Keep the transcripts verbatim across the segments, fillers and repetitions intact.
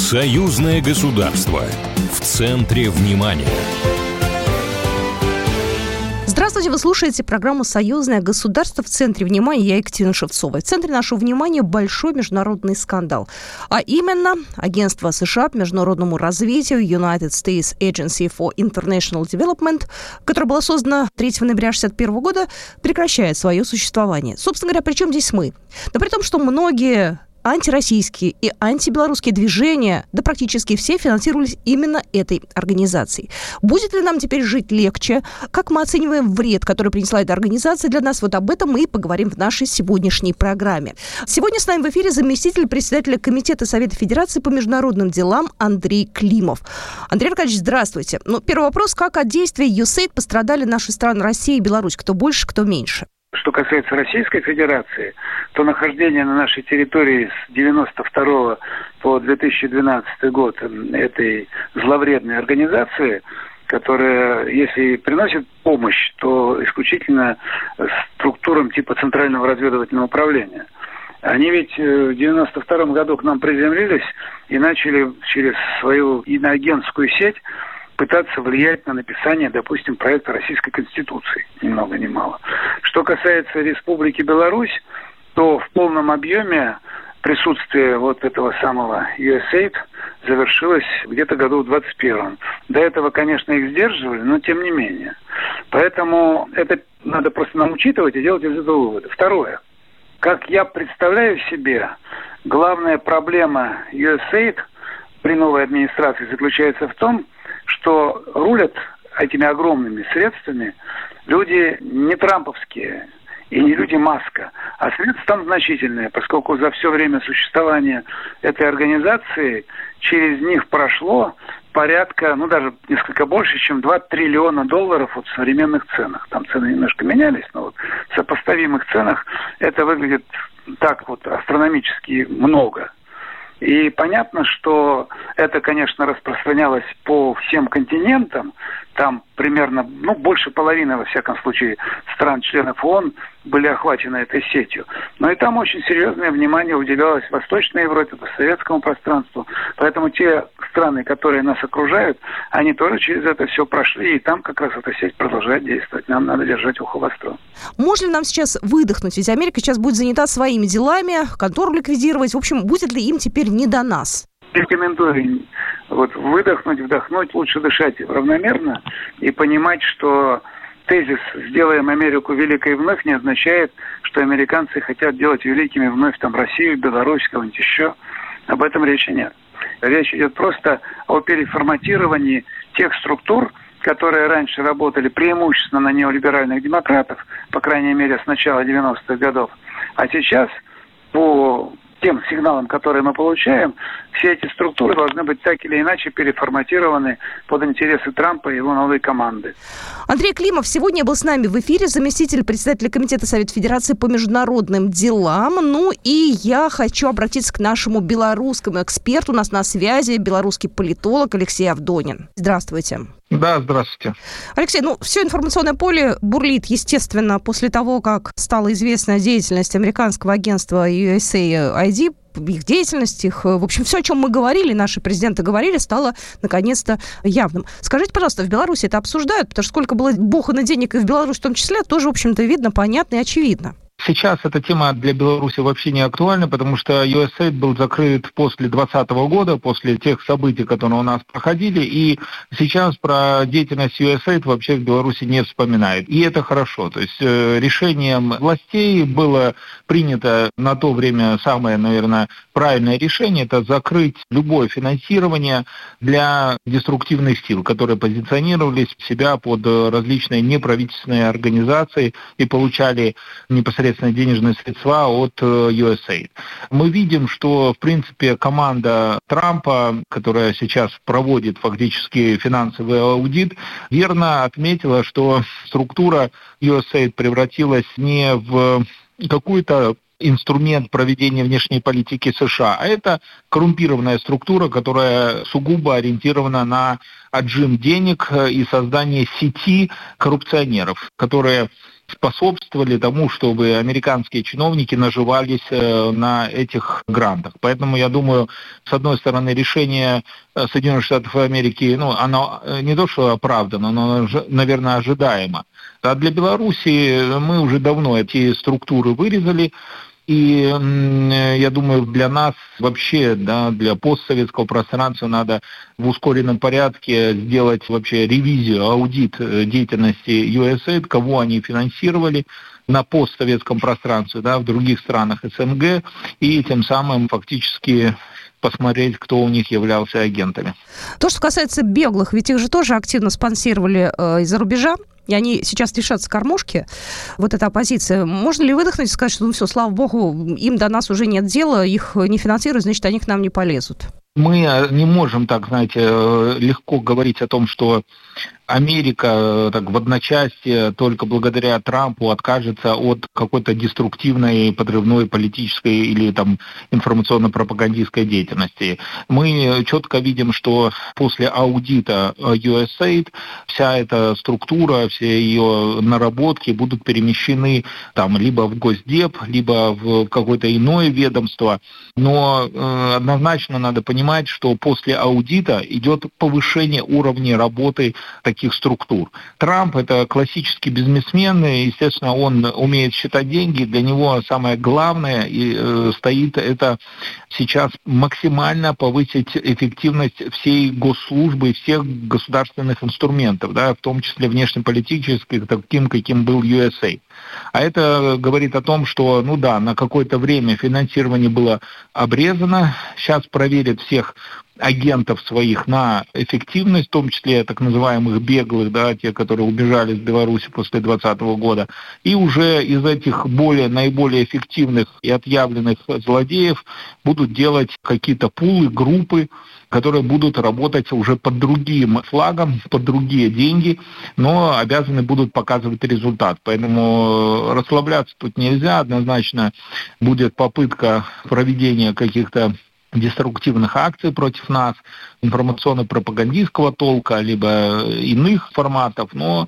Союзное государство. В центре внимания. Здравствуйте, вы слушаете программу «Союзное государство». В центре внимания я, Екатерина Шевцова. В центре нашего внимания большой международный скандал. А именно, агентство США по международному развитию United States Agency for International Development, которое было создано третьего ноября тысяча девятьсот шестьдесят первого года, прекращает свое существование. Собственно говоря, при чем здесь мы? Да при том, что многие антироссийские и антибелорусские движения, да практически все, финансировались именно этой организацией. Будет ли нам теперь жить легче? Как мы оцениваем вред, который принесла эта организация для нас? Вот об этом мы и поговорим в нашей сегодняшней программе. Сегодня с нами в эфире заместитель председателя Комитета Совета Федерации по международным делам Андрей Климов. Андрей Аркадьевич, здравствуйте. Ну, первый вопрос. Как от действия ю эс эй ай ди пострадали наши страны Россия и Беларусь? Кто больше, кто меньше? Что касается Российской Федерации, то нахождение на нашей территории с девяносто второго по две тысячи двенадцатый год этой зловредной организации, которая, если и приносит помощь, то исключительно структурам типа Центрального разведывательного управления. Они ведь в девяносто втором году к нам приземлились и начали через свою иноагентскую сеть пытаться влиять на написание, допустим, проекта Российской Конституции, ни много ни мало. Что касается Республики Беларусь, то в полном объеме присутствие вот этого самого ю эс эй ай ди завершилось где-то году в двадцать первом. До этого, конечно, их сдерживали, но тем не менее. Поэтому это надо просто нам учитывать и делать из этого выводы. Второе. Как я представляю себе, главная проблема ю эс эй ай ди при новой администрации заключается в том, что рулят этими огромными средствами люди не трамповские и не люди Маска, а средства там значительные, поскольку за все время существования этой организации через них прошло порядка, ну даже несколько больше, чем два триллиона долларов вот в современных ценах. Там цены немножко менялись, но вот в сопоставимых ценах это выглядит так вот астрономически много. И понятно, что это, конечно, распространялось по всем континентам. Там примерно, ну, больше половины, во всяком случае, стран-членов ООН были охвачены этой сетью. Но и там очень серьезное внимание уделялось Восточной Европе, постсоветскому пространству. Поэтому те страны, которые нас окружают, они тоже через это все прошли. И там как раз эта сеть продолжает действовать. Нам надо держать ухо востро. Можно ли нам сейчас выдохнуть? Ведь Америка сейчас будет занята своими делами, контору ликвидировать. В общем, будет ли им теперь не до нас? Рекомендую вот, выдохнуть, вдохнуть, лучше дышать равномерно и понимать, что тезис «сделаем Америку великой вновь» не означает, что американцы хотят делать великими вновь там Россию, Беларусь, кого-нибудь еще. Об этом речи нет. Речь идет просто о переформатировании тех структур, которые раньше работали преимущественно на неолиберальных демократов, по крайней мере, с начала девяностых годов, а сейчас по тем сигналам, которые мы получаем, все эти структуры должны быть так или иначе переформатированы под интересы Трампа и его новой команды. Андрей Климов сегодня был с нами в эфире, заместитель председателя Комитета Совета Федерации по международным делам. Ну и я хочу обратиться к нашему белорусскому эксперту. У нас на связи белорусский политолог Алексей Авдонин. Здравствуйте. Да, здравствуйте. Алексей, ну, все информационное поле бурлит, естественно, после того, как стала известна деятельность американского агентства ю эс эй ай ди, их деятельность, их, в общем, все, о чем мы говорили, наши президенты говорили, стало, наконец-то, явным. Скажите, пожалуйста, в Беларуси это обсуждают? Потому что сколько было бухано денег и в Беларуси в том числе, тоже, в общем-то, видно, понятно и очевидно. Сейчас эта тема для Беларуси вообще не актуальна, потому что ю эс эй ай ди был закрыт после двадцатого года, после тех событий, которые у нас проходили, и сейчас про деятельность ю эс эй ай ди вообще в Беларуси не вспоминают. И это хорошо. То есть э, решением властей было принято на то время самое, наверное, правильное решение – это закрыть любое финансирование для деструктивных сил, которые позиционировались себя под различные неправительственные организации и получали непосредственно денежные средства от ю эс эй ай ди. Мы видим, что, в принципе, команда Трампа, которая сейчас проводит фактически финансовый аудит, верно отметила, что структура ю эс эй ай ди превратилась не в какую-то инструмент проведения внешней политики США, а это коррумпированная структура, которая сугубо ориентирована на отжим денег и создание сети коррупционеров, которые способствовали тому, чтобы американские чиновники наживались на этих грантах. Поэтому, я думаю, с одной стороны, решение Соединенных Штатов Америки, ну, оно не то, что оправдано, но, наверное, ожидаемо. А для Беларуси мы уже давно эти структуры вырезали. И я думаю, для нас вообще, да, для постсоветского пространства надо в ускоренном порядке сделать вообще ревизию, аудит деятельности ю эс эй ай ди, кого они финансировали на постсоветском пространстве, да, в других странах эс эн гэ, и тем самым фактически посмотреть, кто у них являлся агентами. То, что касается беглых, ведь их же тоже активно спонсировали э, из-за рубежа. И они сейчас лишатся кормушки, вот эта оппозиция. Можно ли выдохнуть и сказать, что ну все, слава богу, им до нас уже нет дела, их не финансируют, значит, они к нам не полезут? Мы не можем так, знаете, легко говорить о том, что Америка так в одночасье только благодаря Трампу откажется от какой-то деструктивной, подрывной политической или там информационно-пропагандистской деятельности. Мы четко видим, что после аудита ю эс эй ай ди вся эта структура, все ее наработки будут перемещены там либо в Госдеп, либо в какое-то иное ведомство. Но э, однозначно надо понимать, что после аудита идет повышение уровня работы таких структур. Трамп – это классический бизнесмен, и, естественно, он умеет считать деньги. Для него самое главное и, э, стоит это сейчас максимально повысить эффективность всей госслужбы, всех государственных инструментов, да, в том числе внешнеполитических, таким, каким был ю эс эй ай ди. А это говорит о том, что, ну да, на какое-то время финансирование было обрезано, сейчас проверят всех агентов своих на эффективность, в том числе так называемых беглых, да, те, которые убежали из Беларуси после двадцатого года, и уже из этих более, наиболее эффективных и отъявленных злодеев будут делать какие-то пулы, группы, которые будут работать уже под другим флагом, под другие деньги, но обязаны будут показывать результат. Поэтому расслабляться тут нельзя, однозначно будет попытка проведения каких-то деструктивных акций против нас, информационно-пропагандистского толка, либо иных форматов, но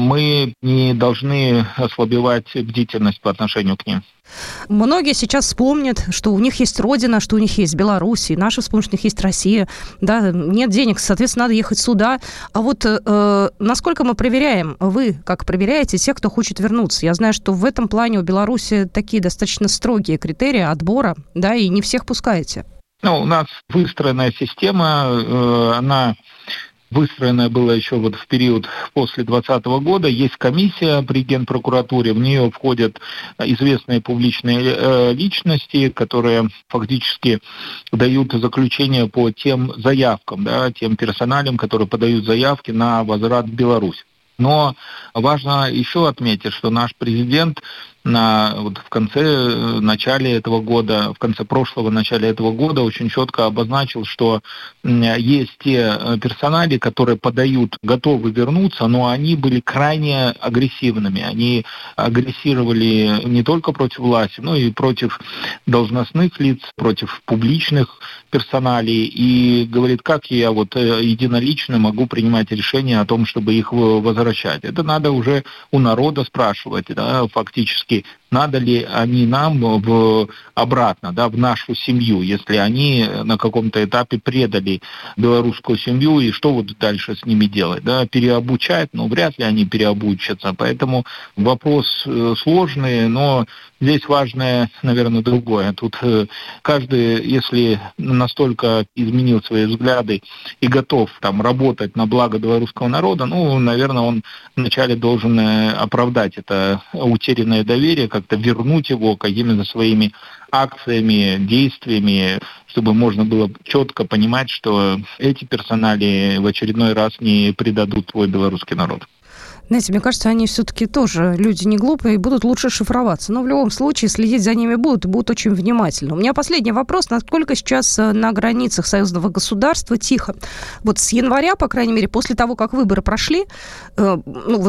мы не должны ослабевать бдительность по отношению к ним. Многие сейчас вспомнят, что у них есть Родина, что у них есть Беларусь, и наши вспомнят, что у них есть Россия. Да, нет денег, соответственно, надо ехать сюда. А вот э, насколько мы проверяем, вы как проверяете тех, кто хочет вернуться? Я знаю, что в этом плане у Беларуси такие достаточно строгие критерии отбора, да, и не всех пускаете. Ну, у нас выстроенная система, э, она выстроенная была еще вот в период после двадцатого года. Есть комиссия при Генпрокуратуре, в нее входят известные публичные э, личности, которые фактически дают заключение по тем заявкам, да, тем персоналям, которые подают заявки на возврат в Беларусь. Но важно еще отметить, что наш президент на, вот в конце, начале этого года, в конце прошлого, начале этого года очень четко обозначил, что есть те персонали, которые подают, готовы вернуться, но они были крайне агрессивными. Они агрессировали не только против власти, но и против должностных лиц, против публичных персоналей. И говорит, как я вот единолично могу принимать решение о том, чтобы их возвращать. Это надо уже у народа спрашивать, да, фактически. Надо ли они нам в, обратно, да, в нашу семью, если они на каком-то этапе предали белорусскую семью, и что вот дальше с ними делать? Да? Переобучать, но вряд ли они переобучатся. Поэтому вопрос сложный, но здесь важное, наверное, другое. Тут каждый, если настолько изменил свои взгляды и готов там работать на благо белорусского народа, ну, наверное, он вначале должен оправдать это утерянное доверие, как-то вернуть его какими-то своими акциями, действиями, чтобы можно было четко понимать, что эти персонали в очередной раз не предадут свой белорусский народ. Знаете, мне кажется, они все-таки тоже люди не глупые и будут лучше шифроваться. Но в любом случае следить за ними будут и будут очень внимательны. У меня последний вопрос. Насколько сейчас на границах союзного государства тихо? Вот с января, по крайней мере, после того, как выборы прошли, э, ну вот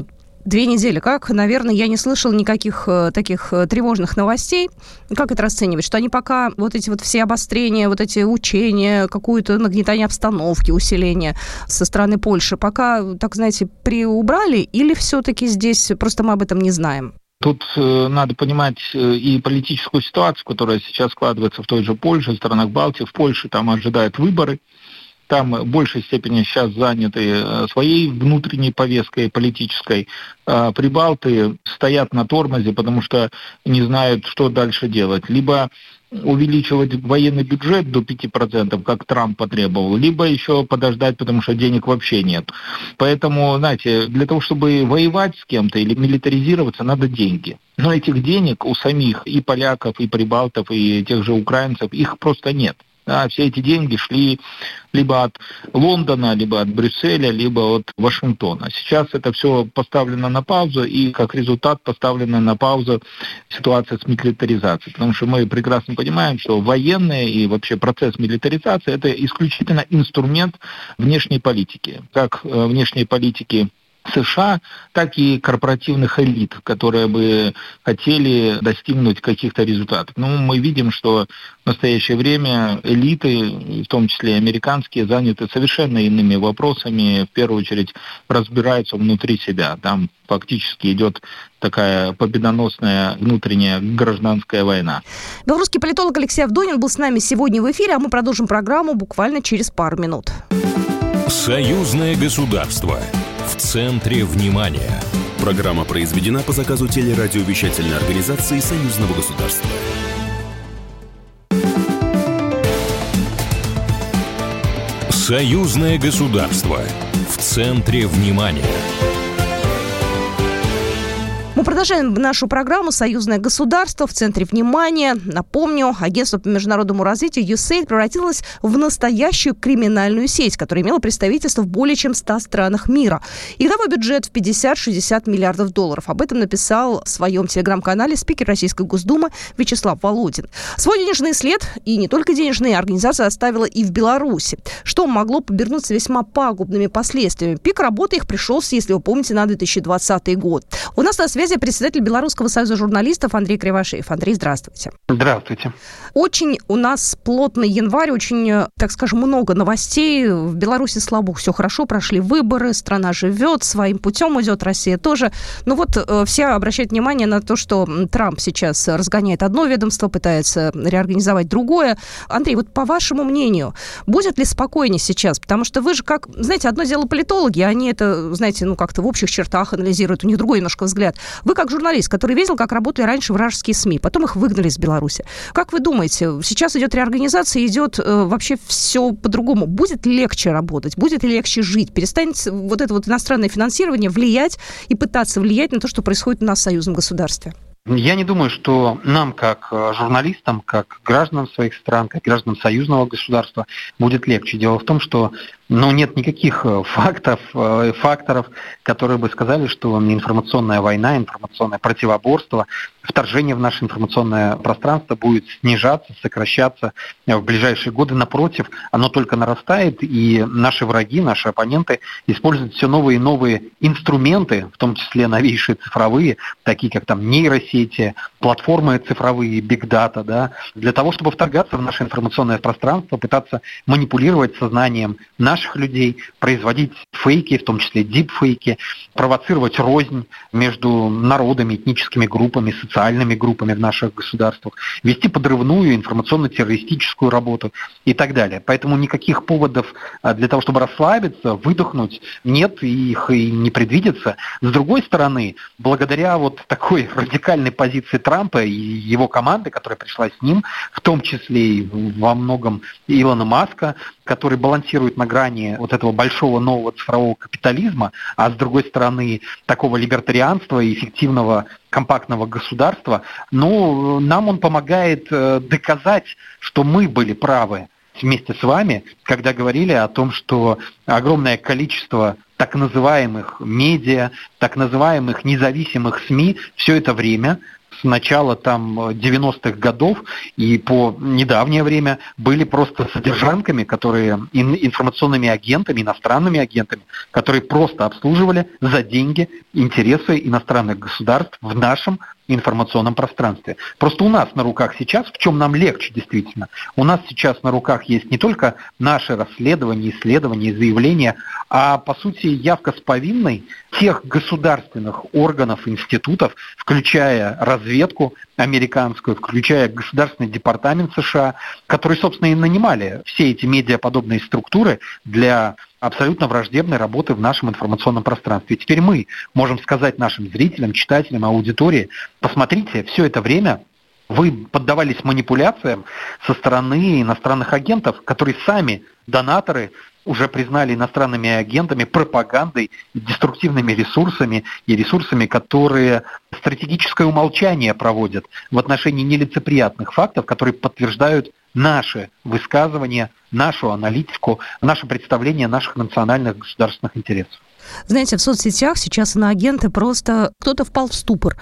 Две недели. Как, наверное, я не слышала никаких э, таких э, тревожных новостей. Как это расценивать? Что они пока вот эти вот все обострения, вот эти учения, какое-то нагнетание обстановки, усиление со стороны Польши, пока, так знаете, приубрали, или все-таки здесь просто мы об этом не знаем? Тут э, надо понимать э, и политическую ситуацию, которая сейчас складывается в той же Польше, в странах Балтии. В Польше там ожидают выборы. Там в большей степени сейчас заняты своей внутренней повесткой политической. А прибалты стоят на тормозе, потому что не знают, что дальше делать. Либо увеличивать военный бюджет до пяти процентов, как Трамп потребовал, либо еще подождать, потому что денег вообще нет. Поэтому, знаете, для того, чтобы воевать с кем-то или милитаризироваться, надо деньги. Но этих денег у самих и поляков, и прибалтов, и тех же украинцев, их просто нет. Да, все эти деньги шли либо от Лондона, либо от Брюсселя, либо от Вашингтона. Сейчас это все поставлено на паузу, и как результат поставлена на паузу ситуация с милитаризацией. Потому что мы прекрасно понимаем, что военные и вообще процесс милитаризации – это исключительно инструмент внешней политики. Как внешней политики США, так и корпоративных элит, которые бы хотели достигнуть каких-то результатов. Но мы видим, что в настоящее время элиты, в том числе американские, заняты совершенно иными вопросами, в первую очередь разбираются внутри себя. Там фактически идет такая победоносная внутренняя гражданская война. Белорусский политолог Алексей Авдонин был с нами сегодня в эфире, а мы продолжим программу буквально через пару минут. Союзное государство. В центре внимания. Программа произведена по заказу телерадиовещательной организации Союзного государства. Союзное государство. В центре внимания. Мы продолжаем нашу программу «Союзное государство. В центре внимания». Напомню, агентство по международному развитию ю эс эй ай ди превратилось в настоящую криминальную сеть, которая имела представительство в более чем ста странах мира. И годовой бюджет в пятьдесят-шестьдесят миллиардов долларов. Об этом написал в своем телеграм-канале спикер Российской Госдумы Вячеслав Володин. Свой денежный след, и не только денежный, организация оставила и в Беларуси, что могло повернуться весьма пагубными последствиями. Пик работы их пришелся, если вы помните, на две тысячи двадцатый год. У нас на связи председатель Белорусского союза журналистов Андрей Кривошеев. Андрей, здравствуйте. Здравствуйте. Очень у нас плотный январь, очень, так скажем, много новостей. В Беларуси, слава богу, все хорошо, прошли выборы, страна живет, своим путем идет, Россия тоже. Но вот э, все обращают внимание на то, что Трамп сейчас разгоняет одно ведомство, пытается реорганизовать другое. Андрей, вот по вашему мнению, будет ли спокойнее сейчас? Потому что вы же как, знаете, одно дело политологи, они это, знаете, ну как-то в общих чертах анализируют, у них другой немножко взгляд. Вы как журналист, который видел, как работали раньше вражеские СМИ, потом их выгнали из Беларуси. Как вы думаете, сейчас идет реорганизация, идет э, вообще все по-другому? Будет легче работать? Будет ли легче жить? Перестанет вот это вот иностранное финансирование влиять и пытаться влиять на то, что происходит у нас в союзном государстве? Я не думаю, что нам, как журналистам, как гражданам своих стран, как гражданам союзного государства, будет легче. Дело в том, что ну, нет никаких фактов, факторов, которые бы сказали, что информационная война, информационное противоборство, вторжение в наше информационное пространство будет снижаться, сокращаться в ближайшие годы. Напротив, оно только нарастает, и наши враги, наши оппоненты используют все новые и новые инструменты, в том числе новейшие цифровые, такие как там нейросети, платформы цифровые, бигдата, да, для того, чтобы вторгаться в наше информационное пространство, пытаться манипулировать сознанием наших людей, производить фейки, в том числе дипфейки, провоцировать рознь между народами, этническими группами, социальными группами в наших государствах, вести подрывную информационно-террористическую работу и так далее. Поэтому никаких поводов для того, чтобы расслабиться, выдохнуть, нет, и их и не предвидится. С другой стороны, благодаря вот такой радикальной позиции Трампа и его команды, которая пришла с ним, в том числе и во многом Илона Маска, который балансирует на грани вот этого большого нового цифрового капитализма, а с другой стороны такого либертарианства и эффективного компактного государства, ну, нам он помогает доказать, что мы были правы вместе с вами, когда говорили о том, что огромное количество так называемых медиа, так называемых независимых СМИ все это время с начала там девяностых годов и по недавнее время были просто содержанками, которые информационными агентами, иностранными агентами, которые просто обслуживали за деньги интересы иностранных государств в нашем информационном пространстве. Просто у нас на руках сейчас, в чем нам легче действительно, у нас сейчас на руках есть не только наши расследования, исследования, заявления, а по сути явка с повинной тех государственных органов, институтов, включая разведку американскую, включая Государственный департамент США, которые, собственно, и нанимали все эти медиаподобные структуры для абсолютно враждебной работы в нашем информационном пространстве. И теперь мы можем сказать нашим зрителям, читателям, аудитории: посмотрите, все это время вы поддавались манипуляциям со стороны иностранных агентов, которые сами, донаторы, уже признали иностранными агентами, пропагандой, деструктивными ресурсами и ресурсами, которые стратегическое умолчание проводят в отношении нелицеприятных фактов, которые подтверждают наши высказывания, нашу аналитику, наше представление наших национальных государственных интересов. Знаете, в соцсетях сейчас иноагенты просто... Кто-то впал в ступор,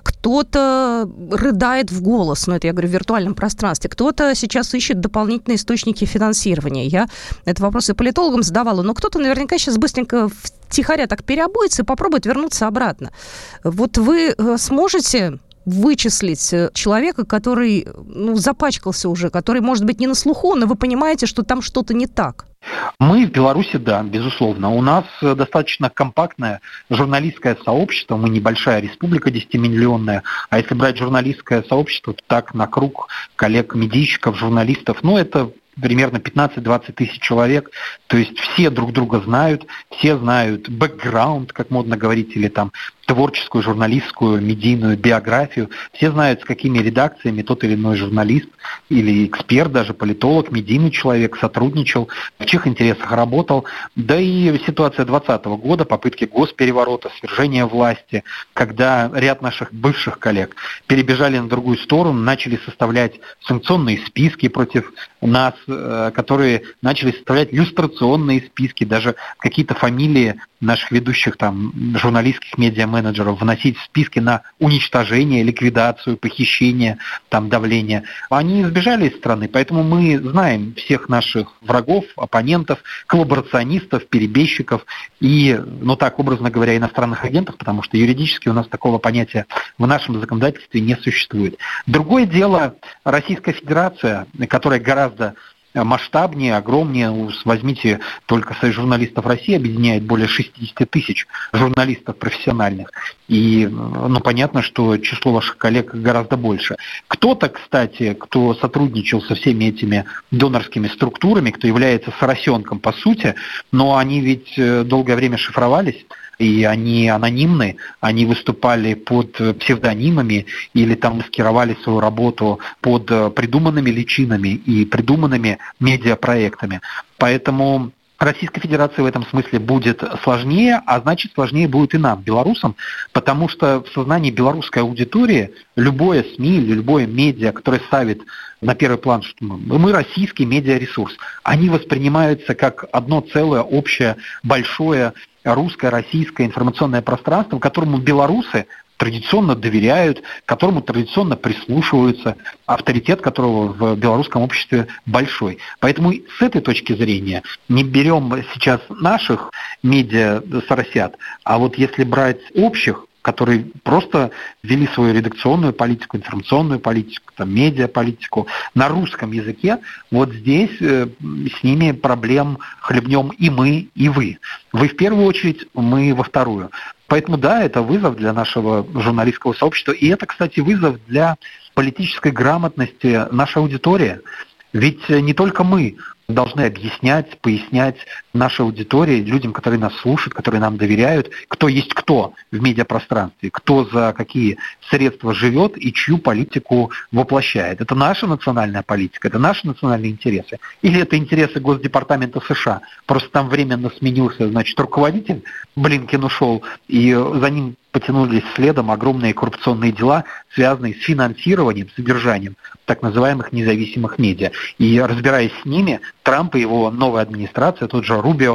кто-то рыдает в голос, ну это я говорю в виртуальном пространстве, кто-то сейчас ищет дополнительные источники финансирования. Я этот вопрос и политологам задавала, но кто-то наверняка сейчас быстренько втихаря так переобуется и попробует вернуться обратно. Вот вы сможете вычислить человека, который ну, запачкался уже, который, может быть, не на слуху, но вы понимаете, что там что-то не так? Мы в Беларуси, да, безусловно. У нас достаточно компактное журналистское сообщество, мы небольшая республика десятимиллионная, а если брать журналистское сообщество, то так на круг коллег-медийщиков, журналистов, ну это примерно пятнадцать-двадцать тысяч человек, то есть все друг друга знают, все знают бэкграунд, как модно говорить, или там творческую, журналистскую, медийную биографию, все знают, с какими редакциями тот или иной журналист или эксперт, даже политолог, медийный человек сотрудничал, в чьих интересах работал. Да и ситуация двадцатого года, попытки госпереворота, свержения власти, когда ряд наших бывших коллег перебежали на другую сторону, начали составлять санкционные списки против нас, которые начали составлять люстрационные списки, даже какие-то фамилии наших ведущих там журналистских медиа-менеджеров вносить в списки на уничтожение, ликвидацию, похищение, там давление. Они сбежали из страны, поэтому мы знаем всех наших врагов, оппонентов, коллаборационистов, перебежчиков и, ну так образно говоря, иностранных агентов, потому что юридически у нас такого понятия в нашем законодательстве не существует. Другое дело Российская Федерация, которая гораздо масштабнее, огромнее. Возьмите, только Союз журналистов России объединяет более шестьдесят тысяч журналистов профессиональных. И ну, понятно, что число ваших коллег гораздо больше. Кто-то, кстати, кто сотрудничал со всеми этими донорскими структурами, кто является соросенком по сути, но они ведь долгое время шифровались, и они анонимны, они выступали под псевдонимами или там маскировали свою работу под придуманными личинами и придуманными медиапроектами. Поэтому Российской Федерации в этом смысле будет сложнее, а значит сложнее будет и нам, белорусам, потому что в сознании белорусской аудитории любое СМИ или любое медиа, которое ставит на первый план, что мы, мы российский медиаресурс, они воспринимаются как одно целое, общее, большое русское, российское информационное пространство, которому белорусы традиционно доверяют, которому традиционно прислушиваются, авторитет которого в белорусском обществе большой. Поэтому с этой точки зрения не берем сейчас наших медиа-соросят, а вот если брать общих, которые просто вели свою редакционную политику, информационную политику, там, медиаполитику на русском языке, вот здесь э, с ними проблем хлебнем и мы, и вы. Вы в первую очередь, мы во вторую. Поэтому да, это вызов для нашего журналистского сообщества, и это, кстати, вызов для политической грамотности нашей аудитории. Ведь не только мы должны объяснять, пояснять нашей аудитории, людям, которые нас слушают, которые нам доверяют, кто есть кто в медиапространстве, кто за какие средства живет и чью политику воплощает. Это наша национальная политика, это наши национальные интересы. Или это интересы Госдепартамента США. Просто там временно сменился, значит, руководитель, Блинкен ушел, и за ним потянулись следом огромные коррупционные дела, связанные с финансированием, содержанием так называемых независимых медиа. И разбираясь с ними, Трамп и его новая администрация, тот же Рубио,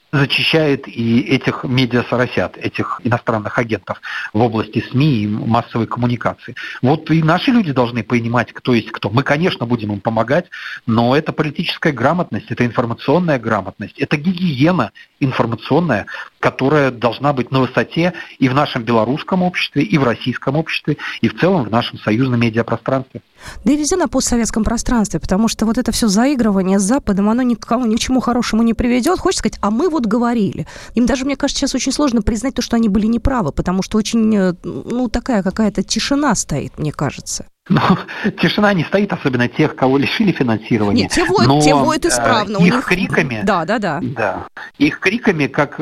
зачищает и этих медиасоросят, этих иностранных агентов в области СМИ и массовой коммуникации. Вот и наши люди должны понимать, кто есть кто. Мы, конечно, будем им помогать, но это политическая грамотность, это информационная грамотность, это гигиена информационная, которая должна быть на высоте и в нашем белорусском обществе, и в российском обществе, и в целом в нашем союзном медиапространстве. Да и везде на постсоветском пространстве, потому что вот это все заигрывание с Западом, оно никому ни к чему хорошему не приведет. Хочется сказать, а мы вот говорили. Им даже, мне кажется, сейчас очень сложно признать то, что они были неправы, потому что очень, ну, такая какая-то тишина стоит, мне кажется. Ну, тишина не стоит, особенно тех, кого лишили финансирования. Нет, те воют, но те воют исправно. Их у них... криками, да, да, да. да, их криками, как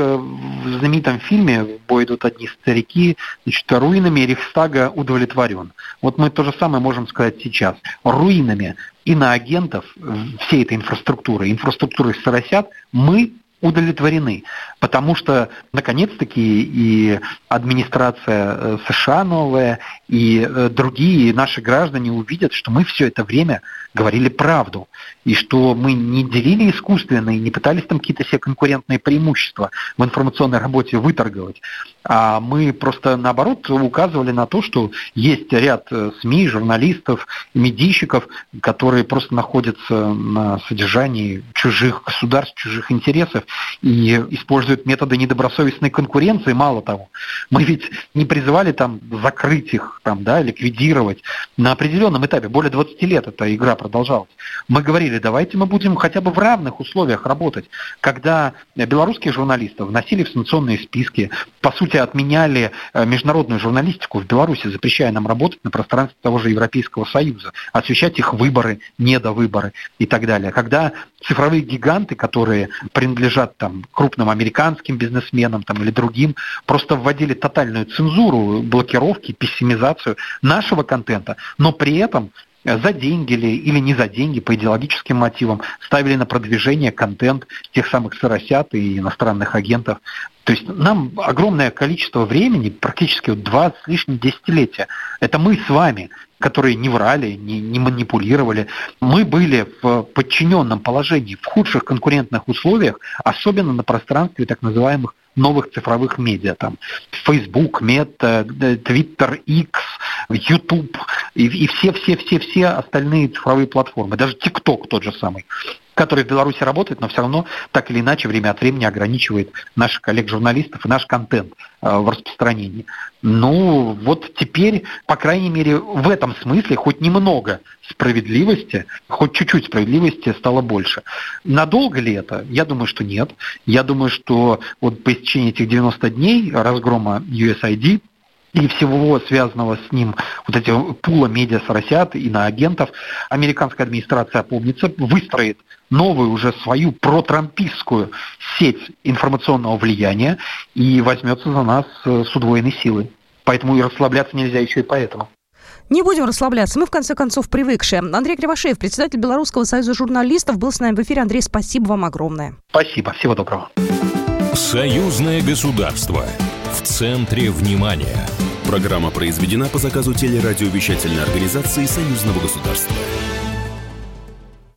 в знаменитом фильме «В бой идут одни старики», значит, руинами Рейхстага удовлетворен. Вот мы то же самое можем сказать сейчас. Руинами иноагентов всей этой инфраструктуры, инфраструктуры соросят, мы удовлетворены, потому что, наконец-таки, и администрация США новая, и другие наши граждане увидят, что мы все это время говорили правду, и что мы не делили искусственно, и не пытались там какие-то себе конкурентные преимущества в информационной работе выторговать, а мы просто, наоборот, указывали на то, что есть ряд СМИ, журналистов, медийщиков, которые просто находятся на содержании чужих государств, чужих интересов, и используют методы недобросовестной конкуренции. Мало того, мы ведь не призывали там закрыть их, там, да, ликвидировать. На определенном этапе, более двадцати лет эта игра продолжалась. Мы говорили, давайте мы будем хотя бы в равных условиях работать. Когда белорусских журналистов вносили в санкционные списки, по сути, отменяли международную журналистику в Беларуси, запрещая нам работать на пространстве того же Европейского Союза, освещать их выборы, недовыборы и так далее. Когда цифровые гиганты, которые принадлежат там крупным американским бизнесменам там, или другим, просто вводили тотальную цензуру, блокировки, пессимизацию нашего контента, но при этом за деньги ли, или не за деньги, по идеологическим мотивам, ставили на продвижение контент тех самых соросят и иностранных агентов. То есть нам огромное количество времени, практически вот два с лишним десятилетия, это мы с вами, которые не врали, не, не манипулировали. Мы были в подчиненном положении, в худших конкурентных условиях, особенно на пространстве так называемых новых цифровых медиа, там Facebook, Meta, Twitter, X, YouTube и, и все-все-все-все остальные цифровые платформы, даже TikTok тот же самый, который в Беларуси работает, но все равно так или иначе время от времени ограничивает наших коллег-журналистов и наш контент э, в распространении. Ну, вот теперь, по крайней мере, в этом смысле хоть немного справедливости, хоть чуть-чуть справедливости стало больше. Надолго ли это? Я думаю, что нет. Я думаю, что вот по истечении этих девяноста дней разгрома ю эс ай ди и всего связанного с ним, вот эти пула медиа-соросят и иноагентов, американская администрация опомнится, выстроит новую уже свою протрампистскую сеть информационного влияния и возьмется за нас с удвоенной силой. Поэтому и расслабляться нельзя еще и поэтому. Не будем расслабляться, мы в конце концов привыкшие. Андрей Кривошеев, председатель Белорусского союза журналистов, был с нами в эфире. Андрей, спасибо вам огромное. Спасибо, всего доброго. Союзное государство. В центре внимания. Программа произведена по заказу телерадиовещательной организации Союзного государства.